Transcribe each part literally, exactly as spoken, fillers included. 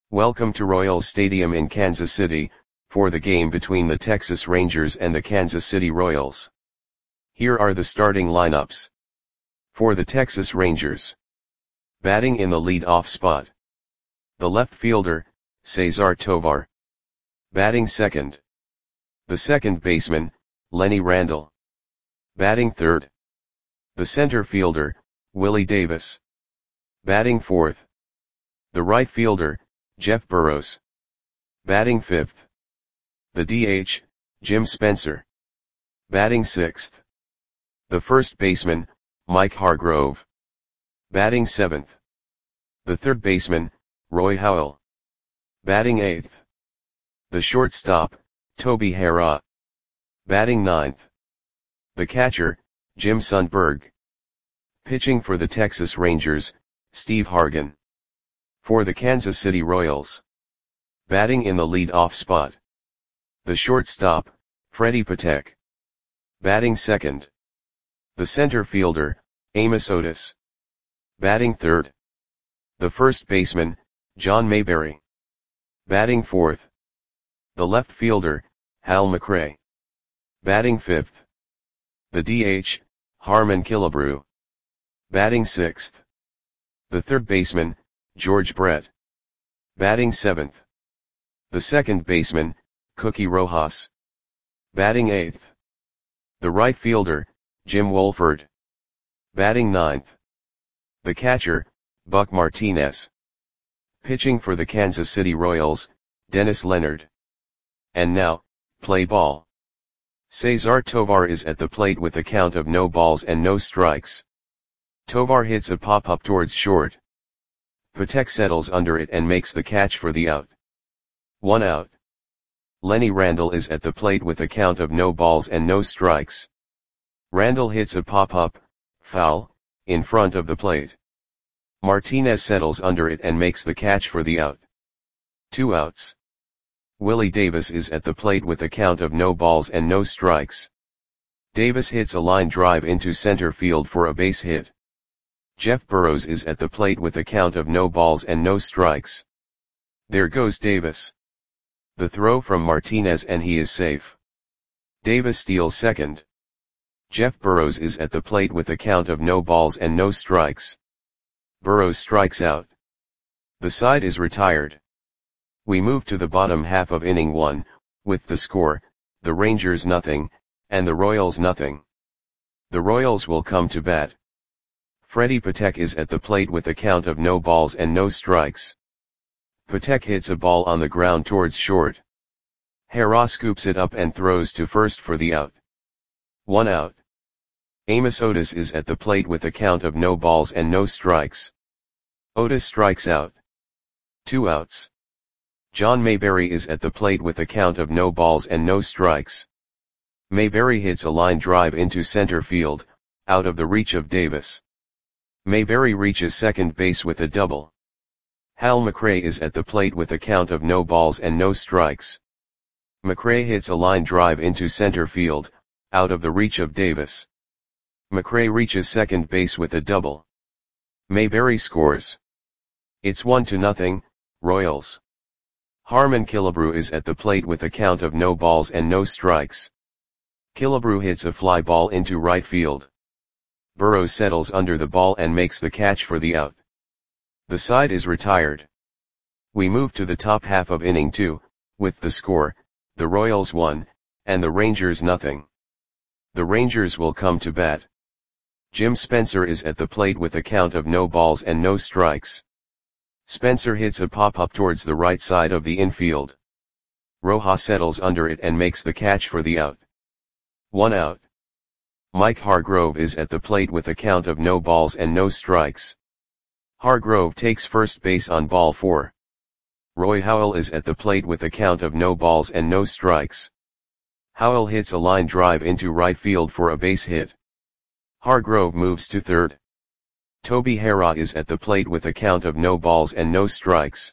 Welcome to Royals Stadium in Kansas City, for the game between the Texas Rangers and the Kansas City Royals. Here are the starting lineups. For the Texas Rangers. Batting in the lead-off spot. The left fielder, Cesar Tovar. Batting second. The second baseman, Lenny Randle. Batting third. The center fielder, Willie Davis. Batting fourth. The right fielder, Jeff Burroughs. Batting fifth. The D H, Jim Spencer. Batting sixth. The first baseman, Mike Hargrove. Batting seventh. The third baseman, Roy Howell. Batting eighth. The shortstop, Toby Harrah. Batting ninth. The catcher, Jim Sundberg. Pitching for the Texas Rangers, Steve Hargan. For the Kansas City Royals. Batting in the lead-off spot. The shortstop, Freddie Patek. Batting second. The center fielder, Amos Otis. Batting third. The first baseman, John Mayberry. Batting fourth. The left fielder, Hal McRae. Batting fifth. The D H, Harmon Killebrew. Batting sixth. The third baseman, George Brett. Batting seventh. The second baseman, Cookie Rojas. Batting eighth. The right fielder, Jim Wolford. Batting ninth. The catcher, Buck Martinez. Pitching for the Kansas City Royals, Dennis Leonard. And now, play ball. Cesar Tovar is at the plate with a count of no balls and no strikes. Tovar hits a pop-up towards short. Patek settles under it and makes the catch for the out. One out. Lenny Randle is at the plate with a count of no balls and no strikes. Randle hits a pop-up, foul, in front of the plate. Martinez settles under it and makes the catch for the out. Two outs. Willie Davis is at the plate with a count of no balls and no strikes. Davis hits a line drive into center field for a base hit. Jeff Burroughs is at the plate with a count of no balls and no strikes. There goes Davis. The throw from Martinez and he is safe. Davis steals second. Jeff Burroughs is at the plate with a count of no balls and no strikes. Burroughs strikes out. The side is retired. We move to the bottom half of inning one, with the score, the Rangers nothing, and the Royals nothing. The Royals will come to bat. Freddie Patek is at the plate with a count of no balls and no strikes. Patek hits a ball on the ground towards short. Harrah scoops it up and throws to first for the out. One out. Amos Otis is at the plate with a count of no balls and no strikes. Otis strikes out. Two outs. John Mayberry is at the plate with a count of no balls and no strikes. Mayberry hits a line drive into center field, out of the reach of Davis. Mayberry reaches second base with a double. Hal McRae is at the plate with a count of no balls and no strikes. McRae hits a line drive into center field, out of the reach of Davis. McRae reaches second base with a double. Mayberry scores. It's one to nothing, Royals. Harmon Killebrew is at the plate with a count of no balls and no strikes. Killebrew hits a fly ball into right field. Burroughs settles under the ball and makes the catch for the out. The side is retired. We move to the top half of inning two, with the score, the Royals one, and the Rangers nothing. The Rangers will come to bat. Jim Spencer is at the plate with a count of no balls and no strikes. Spencer hits a pop-up towards the right side of the infield. Rojas settles under it and makes the catch for the out. One out. Mike Hargrove is at the plate with a count of no balls and no strikes. Hargrove takes first base on ball four. Roy Howell is at the plate with a count of no balls and no strikes. Howell hits a line drive into right field for a base hit. Hargrove moves to third. Toby Harrah is at the plate with a count of no balls and no strikes.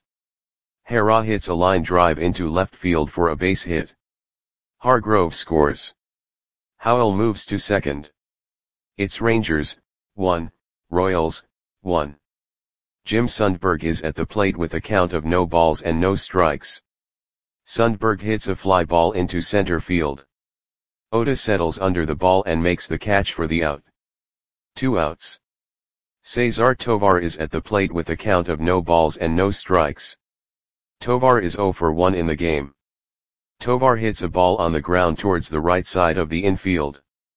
Harrah hits a line drive into left field for a base hit. Hargrove scores. Howell moves to second. It's Rangers, one, Royals, one. Jim Sundberg is at the plate with a count of no balls and no strikes. Sundberg hits a fly ball into center field. Otis settles under the ball and makes the catch for the out. Two outs. Cesar Tovar is at the plate with a count of no balls and no strikes. Tovar is zero for one in the game. Tovar hits a ball on the ground towards the right side of the infield.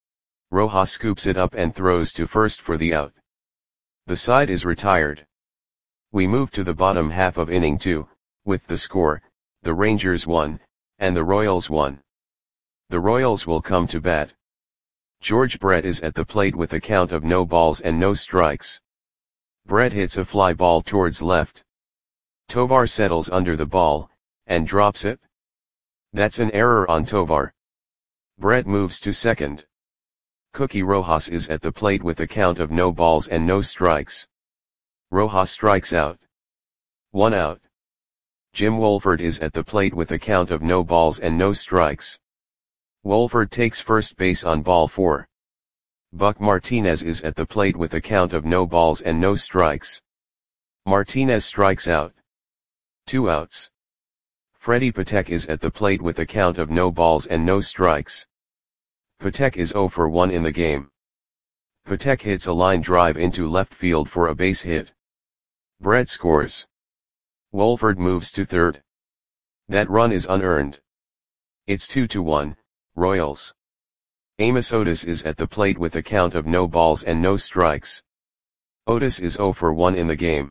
Rojas scoops it up and throws to first for the out. The side is retired. We move to the bottom half of inning two, with the score, the Rangers won, and the Royals won. The Royals will come to bat. George Brett is at the plate with a count of no balls and no strikes. Brett hits a fly ball towards left. Tovar settles under the ball, and drops it. That's an error on Tovar. Brett moves to second. Cookie Rojas is at the plate with a count of no balls and no strikes. Rojas strikes out. One out. Jim Wolford is at the plate with a count of no balls and no strikes. Wolford takes first base on ball four. Buck Martinez is at the plate with a count of no balls and no strikes. Martinez strikes out. Two outs. Freddie Patek is at the plate with a count of no balls and no strikes. Patek is zero for one in the game. Patek hits a line drive into left field for a base hit. Brett scores. Wolford moves to third. That run is unearned. It's two to one, Royals. Amos Otis is at the plate with a count of no balls and no strikes. Otis is zero for one in the game.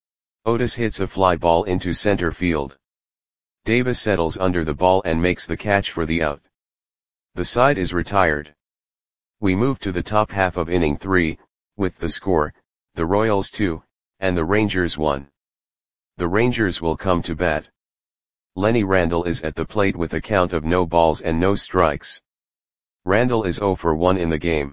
Otis hits a fly ball into center field. Davis settles under the ball and makes the catch for the out. The side is retired. We move to the top half of inning three, with the score, the Royals two, and the Rangers one. The Rangers will come to bat. Lenny Randle is at the plate with a count of no balls and no strikes. Randle is zero for one in the game.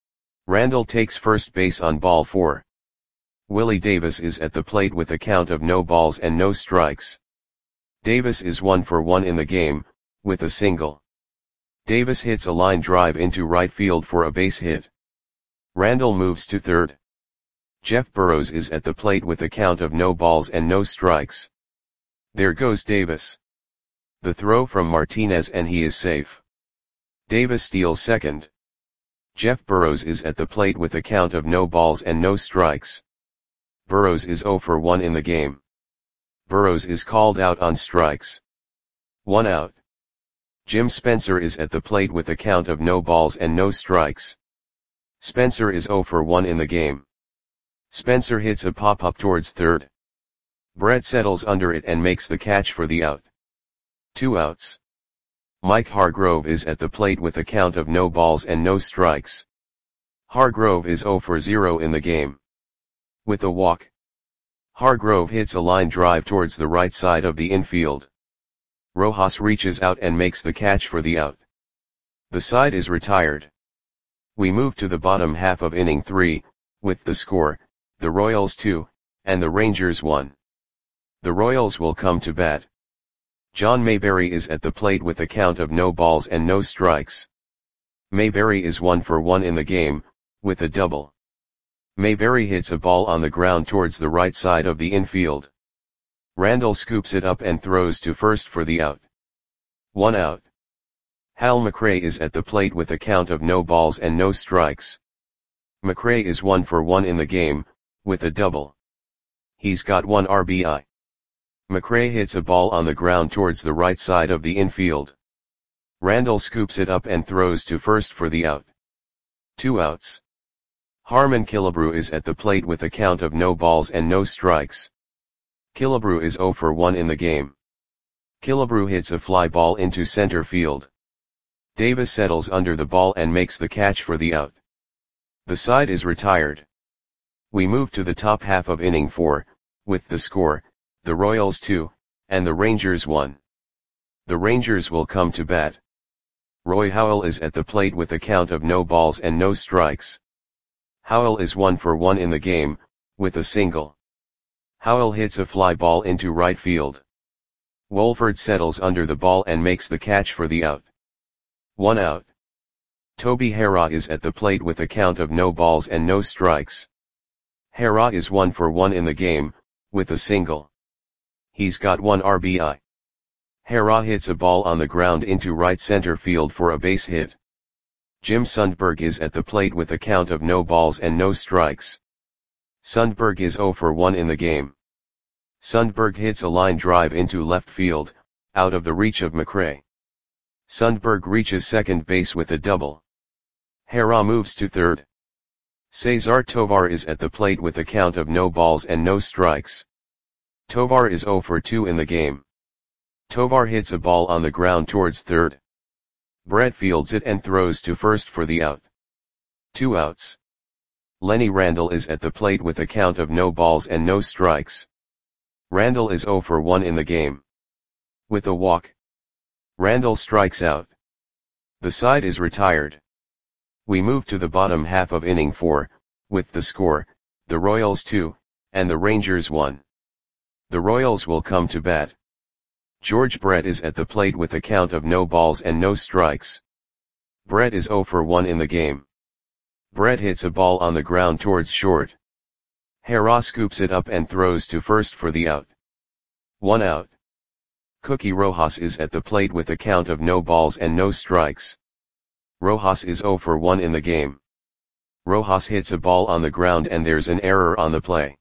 Randle takes first base on ball four. Willie Davis is at the plate with a count of no balls and no strikes. Davis is one for one in the game, with a single. Davis hits a line drive into right field for a base hit. Randle moves to third. Jeff Burrows is at the plate with a count of no balls and no strikes. There goes Davis. The throw from Martinez and he is safe. Davis steals second. Jeff Burrows is at the plate with a count of no balls and no strikes. Burrows is zero for one in the game. Burrows is called out on strikes. One out. Jim Spencer is at the plate with a count of no balls and no strikes. Spencer is zero for one in the game. Spencer hits a pop-up towards third. Brett settles under it and makes the catch for the out. Two outs. Mike Hargrove is at the plate with a count of no balls and no strikes. Hargrove is zero for zero in the game. With a walk. Hargrove hits a line drive towards the right side of the infield. Rojas reaches out and makes the catch for the out. The side is retired. We move to the bottom half of inning three, with the score, the Royals two, and the Rangers one. The Royals will come to bat. John Mayberry is at the plate with a count of no balls and no strikes. Mayberry is one for one in the game, with a double. Mayberry hits a ball on the ground towards the right side of the infield. Randle scoops it up and throws to first for the out. One out. Hal McRae is at the plate with a count of no balls and no strikes. McRae is one for one in the game, with a double. He's got one R B I. McRae hits a ball on the ground towards the right side of the infield. Randle scoops it up and throws to first for the out. Two outs. Harmon Killebrew is at the plate with a count of no balls and no strikes. Killebrew is zero for one in the game. Killebrew hits a fly ball into center field. Davis settles under the ball and makes the catch for the out. The side is retired. We move to the top half of inning four, with the score, the Royals two, and the Rangers one. The Rangers will come to bat. Roy Howell is at the plate with a count of no balls and no strikes. Howell is one for one in the game, with a single. Howell hits a fly ball into right field. Wolford settles under the ball and makes the catch for the out. One out. Toby Harrah is at the plate with a count of no balls and no strikes. Hara is one for one in the game, with a single. He's got one R B I. Hara hits a ball on the ground into right center field for a base hit. Jim Sundberg is at the plate with a count of no balls and no strikes. Sundberg is zero for one in the game. Sundberg hits a line drive into left field, out of the reach of McRae. Sundberg reaches second base with a double. Hara moves to third. Cesar Tovar is at the plate with a count of no balls and no strikes. Tovar is zero for two in the game. Tovar hits a ball on the ground towards third. Brett fields it and throws to first for the out. Two outs. Lenny Randall is at the plate with a count of no balls and no strikes. Randall is zero for one in the game. With a walk, Randall strikes out. The side is retired. We move to the bottom half of inning four, with the score, the Royals two, and the Rangers one. The Royals will come to bat. George Brett is at the plate with a count of no balls and no strikes. Brett is zero for one in the game. Brett hits a ball on the ground towards short. Hara scoops it up and throws to first for the out. One out. Cookie Rojas is at the plate with a count of no balls and no strikes. Rojas is zero for one in the game. Rojas hits a ball on the ground and there's an error on the play.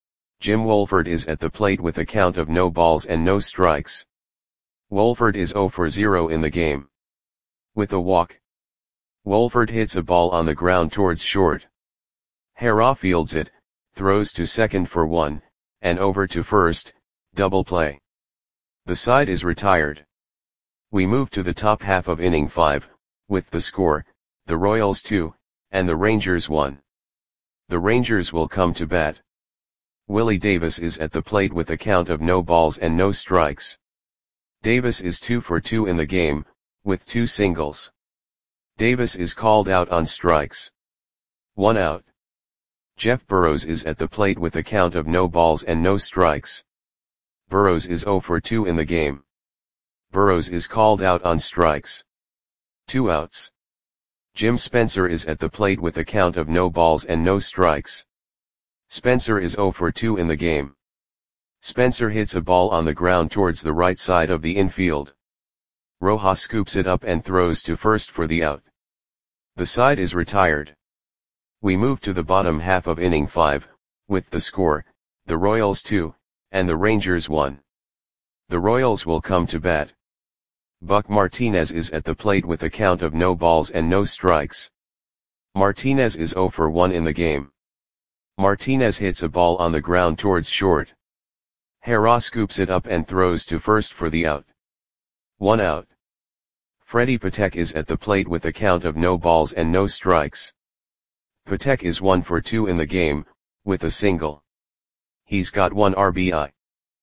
Jim Wolford is at the plate with a count of no balls and no strikes. Wolford is zero for zero in the game. With a walk, Wolford hits a ball on the ground towards short. Hara fields it, throws to second for one, and over to first, double play. The side is retired. We move to the top half of inning five, with the score, the Royals two, and the Rangers one. The Rangers will come to bat. Willie Davis is at the plate with a count of no balls and no strikes. Davis is two for two in the game, with two singles. Davis is called out on strikes. One out. Jeff Burrows is at the plate with a count of no balls and no strikes. Burrows is zero for two in the game. Burrows is called out on strikes. Two outs. Jim Spencer is at the plate with a count of no balls and no strikes. Spencer is zero for two in the game. Spencer hits a ball on the ground towards the right side of the infield. Rojas scoops it up and throws to first for the out. The side is retired. We move to the bottom half of inning five, with the score, the Royals two, and the Rangers one. The Royals will come to bat. Buck Martinez is at the plate with a count of no balls and no strikes. Martinez is zero for one in the game. Martinez hits a ball on the ground towards short. Hara scoops it up and throws to first for the out. One out. Freddie Patek is at the plate with a count of no balls and no strikes. Patek is one for two in the game, with a single. He's got one R B I.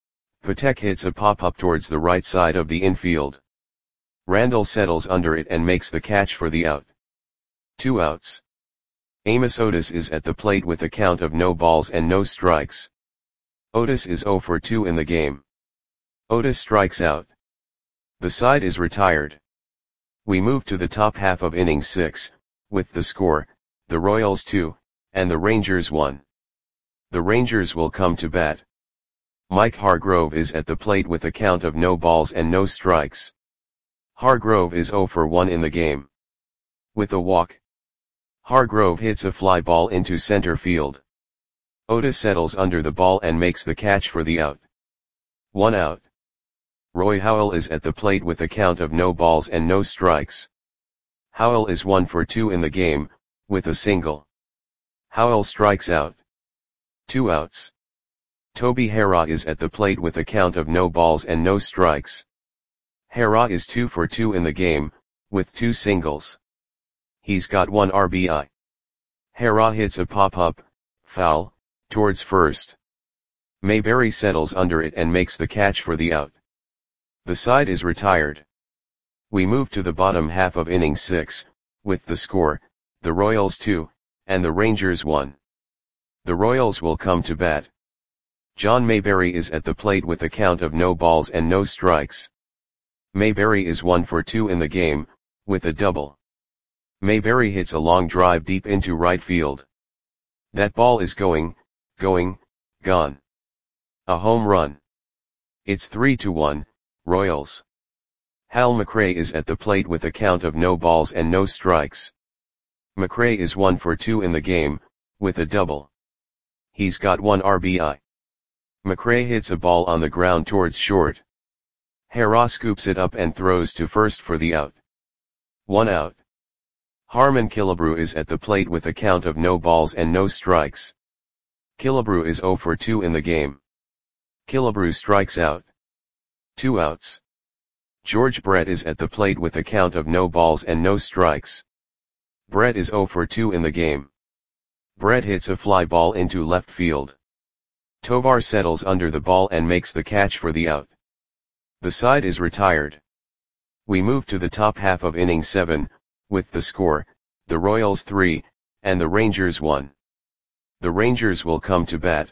Patek hits a pop-up towards the right side of the infield. Randall settles under it and makes the catch for the out. Two outs. Amos Otis is at the plate with a count of no balls and no strikes. Otis is zero for two in the game. Otis strikes out. The side is retired. We move to the top half of inning six, with the score, the Royals two, and the Rangers one. The Rangers will come to bat. Mike Hargrove is at the plate with a count of no balls and no strikes. Hargrove is zero for one in the game. With a walk, Hargrove hits a fly ball into center field. Otis settles under the ball and makes the catch for the out. One out. Roy Howell is at the plate with a count of no balls and no strikes. Howell is one for two in the game, with a single. Howell strikes out. Two outs. Toby Hara is at the plate with a count of no balls and no strikes. Hara is two for two in the game, with two singles. He's got one R B I. Hara hits a pop-up, foul, towards first. Mayberry settles under it and makes the catch for the out. The side is retired. We move to the bottom half of inning six, with the score, the Royals two, and the Rangers one. The Royals will come to bat. John Mayberry is at the plate with a count of no balls and no strikes. Mayberry is one for two in the game, with a double. Mayberry hits a long drive deep into right field. That ball is going, going, gone. A home run. It's three to one, Royals. Hal McRae is at the plate with a count of no balls and no strikes. McRae is one for two in the game, with a double. He's got one R B I. McRae hits a ball on the ground towards short. Harrah scoops it up and throws to first for the out. One out. Harmon Killebrew is at the plate with a count of no balls and no strikes. Killebrew is zero for two in the game. Killebrew strikes out. Two outs. George Brett is at the plate with a count of no balls and no strikes. Brett is zero for two in the game. Brett hits a fly ball into left field. Tovar settles under the ball and makes the catch for the out. The side is retired. We move to the top half of inning seven, with the score, the Royals three, and the Rangers one. The Rangers will come to bat.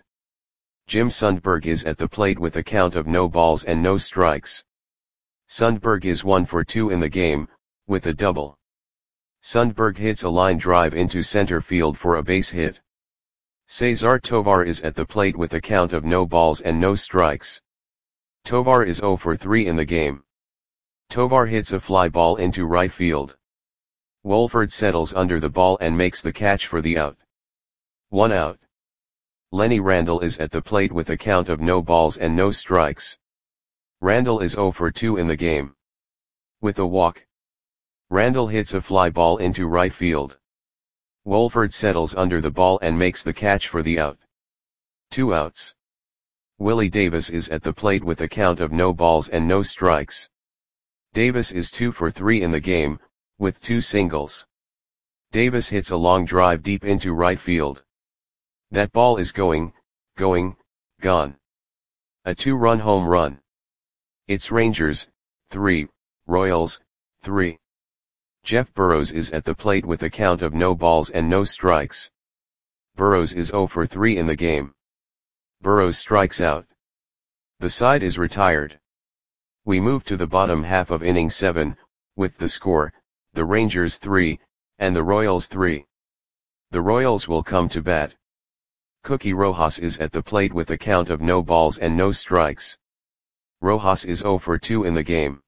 Jim Sundberg is at the plate with a count of no balls and no strikes. Sundberg is one for two in the game, with a double. Sundberg hits a line drive into center field for a base hit. Cesar Tovar is at the plate with a count of no balls and no strikes. Tovar is zero for three in the game. Tovar hits a fly ball into right field. Wolford settles under the ball and makes the catch for the out. One out. Lenny Randle is at the plate with a count of no balls and no strikes. Randle is zero for two in the game. With a walk. Randle hits a fly ball into right field. Wolford settles under the ball and makes the catch for the out. Two outs. Willie Davis is at the plate with a count of no balls and no strikes. Davis is two for three in the game, with two singles. Davis hits a long drive deep into right field. That ball is going, going, gone. A two-run home run. It's Rangers, three, Royals, three. Jeff Burrows is at the plate with a count of no balls and no strikes. Burrows is zero for three in the game. Burrows strikes out. The side is retired. We move to the bottom half of inning seven, with the score, the Rangers three, and the Royals three. The Royals will come to bat. Cookie Rojas is at the plate with a count of no balls and no strikes. Rojas is zero for two in the game.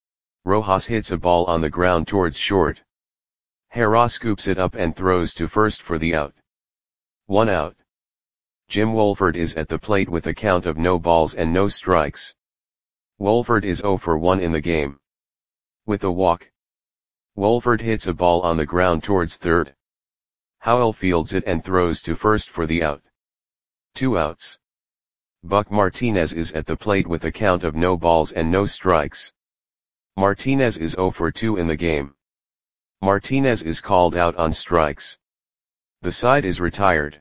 Rojas hits a ball on the ground towards short. Harrah scoops it up and throws to first for the out. One out. Jim Wolford is at the plate with a count of no balls and no strikes. Wolford is zero for one in the game. With a walk. Wolford hits a ball on the ground towards third. Howell fields it and throws to first for the out. Two outs. Buck Martinez is at the plate with a count of no balls and no strikes. Martinez is zero for two in the game. Martinez is called out on strikes. The side is retired.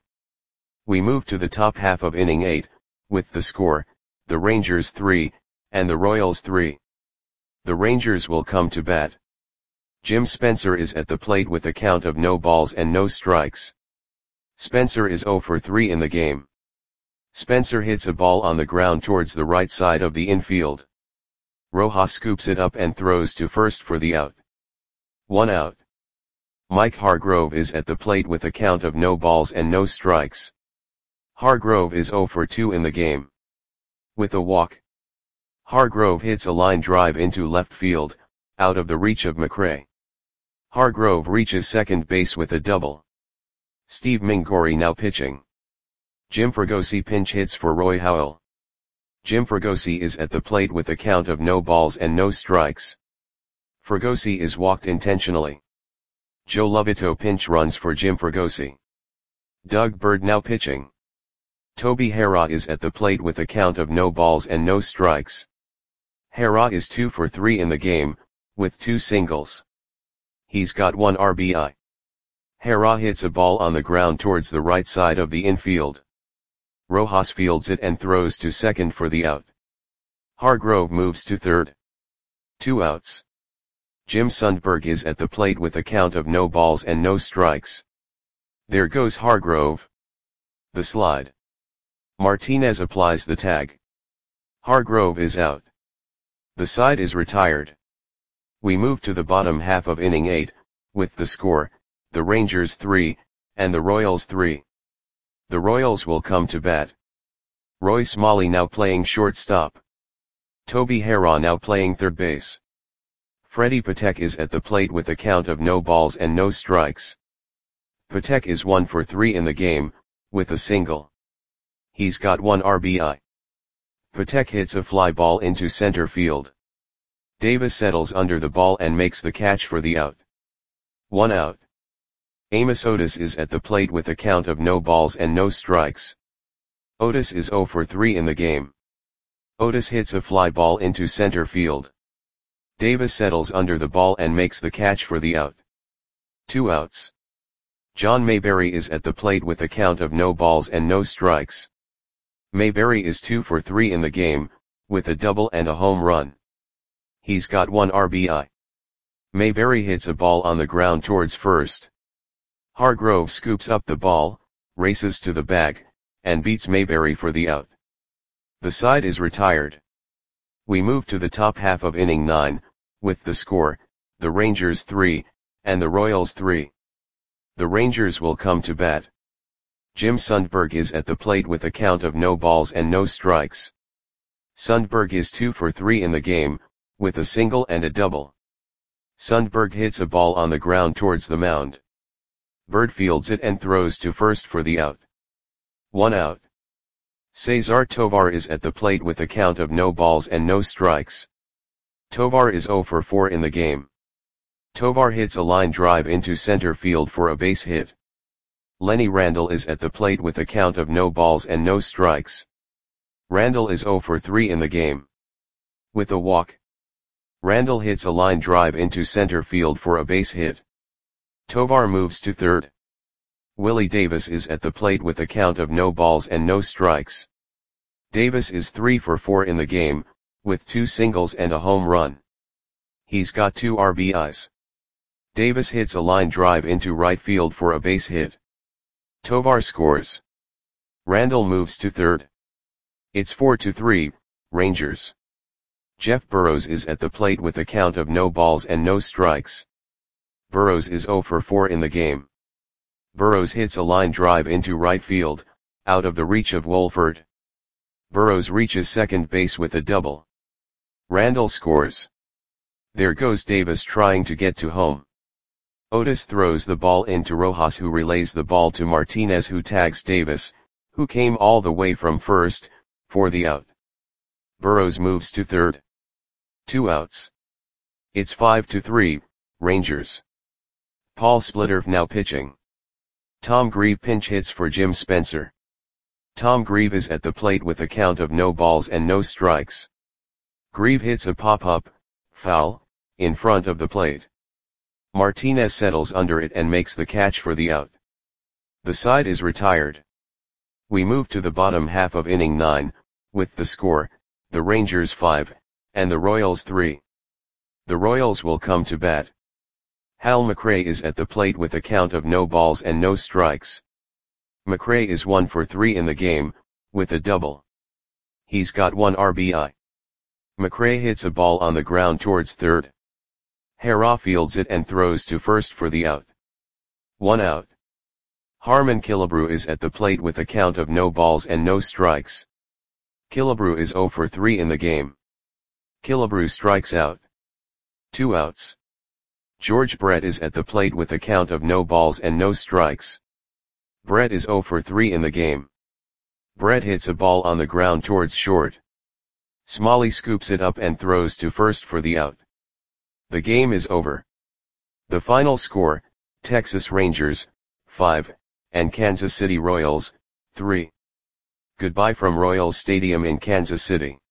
We move to the top half of inning eight, with the score, the Rangers three, and the Royals three. The Rangers will come to bat. Jim Spencer is at the plate with a count of no balls and no strikes. Spencer is zero for three in the game. Spencer hits a ball on the ground towards the right side of the infield. Rojas scoops it up and throws to first for the out. One out. Mike Hargrove is at the plate with a count of no balls and no strikes. Hargrove is zero for two in the game. With a walk. Hargrove hits a line drive into left field, out of the reach of McRae. Hargrove reaches second base with a double. Steve Mingori now pitching. Jim Fregosi pinch hits for Roy Howell. Jim Fregosi is at the plate with a count of no balls and no strikes. Fregosi is walked intentionally. Joe Lovito pinch runs for Jim Fregosi. Doug Bird now pitching. Toby Harrah is at the plate with a count of no balls and no strikes. Harrah is two for three in the game, with two singles. He's got one R B I. Harrah hits a ball on the ground towards the right side of the infield. Rojas fields it and throws to second for the out. Hargrove moves to third. Two outs. Jim Sundberg is at the plate with a count of no balls and no strikes. There goes Hargrove. The slide. Martinez applies the tag. Hargrove is out. The side is retired. We move to the bottom half of inning eight, with the score, the Rangers three, and the Royals three. The Royals will come to bat. Roy Smalley now playing shortstop. Toby Harrah now playing third base. Freddie Patek is at the plate with a count of no balls and no strikes. Patek is one for three in the game, with a single. He's got one R B I. Patek hits a fly ball into center field. Davis settles under the ball and makes the catch for the out. One out. Amos Otis is at the plate with a count of no balls and no strikes. Otis is zero for three in the game. Otis hits a fly ball into center field. Davis settles under the ball and makes the catch for the out. Two outs. John Mayberry is at the plate with a count of no balls and no strikes. Mayberry is two for three in the game, with a double and a home run. He's got one R B I. Mayberry hits a ball on the ground towards first. Hargrove scoops up the ball, races to the bag, and beats Mayberry for the out. The side is retired. We move to the top half of inning nine, with the score, the Rangers three, and the Royals three. The Rangers will come to bat. Jim Sundberg is at the plate with a count of no balls and no strikes. Sundberg is two for three in the game, with a single and a double. Sundberg hits a ball on the ground towards the mound. Bird fields it and throws to first for the out. One out. Cesar Tovar is at the plate with a count of no balls and no strikes. Tovar is zero for four in the game. Tovar hits a line drive into center field for a base hit. Lenny Randle is at the plate with a count of no balls and no strikes. Randle is zero for three in the game. With a walk. Randle hits a line drive into center field for a base hit. Tovar moves to third. Willie Davis is at the plate with a count of no balls and no strikes. Davis is three for four in the game, with two singles and a home run. He's got two R B Is. Davis hits a line drive into right field for a base hit. Tovar scores. Randle moves to third. It's four to three, Rangers. Jeff Burrows is at the plate with a count of no balls and no strikes. Burrows is zero for four in the game. Burrows hits a line drive into right field, out of the reach of Wolford. Burrows reaches second base with a double. Randle scores. There goes Davis trying to get to home. Otis throws the ball into Rojas, who relays the ball to Martinez, who tags Davis, who came all the way from first, for the out. Burrows moves to third. Two outs. It's five to three, Rangers. Paul Splitterf now pitching. Tom Grieve pinch hits for Jim Spencer. Tom Grieve is at the plate with a count of no balls and no strikes. Grieve hits a pop-up, foul, in front of the plate. Martinez settles under it and makes the catch for the out. The side is retired. We move to the bottom half of inning nine, with the score, the Rangers five, and the Royals three. The Royals will come to bat. Hal McRae is at the plate with a count of no balls and no strikes. McRae is one for three in the game, with a double. He's got one R B I. McRae hits a ball on the ground towards third. Harrah fields it and throws to first for the out. One out. Harmon Killebrew is at the plate with a count of no balls and no strikes. Killebrew is zero for three in the game. Killebrew strikes out. Two outs. George Brett is at the plate with a count of no balls and no strikes. Brett is zero for three in the game. Brett hits a ball on the ground towards short. Smalley scoops it up and throws to first for the out. The game is over. The final score, Texas Rangers, five, and Kansas City Royals, three. Goodbye from Royals Stadium in Kansas City.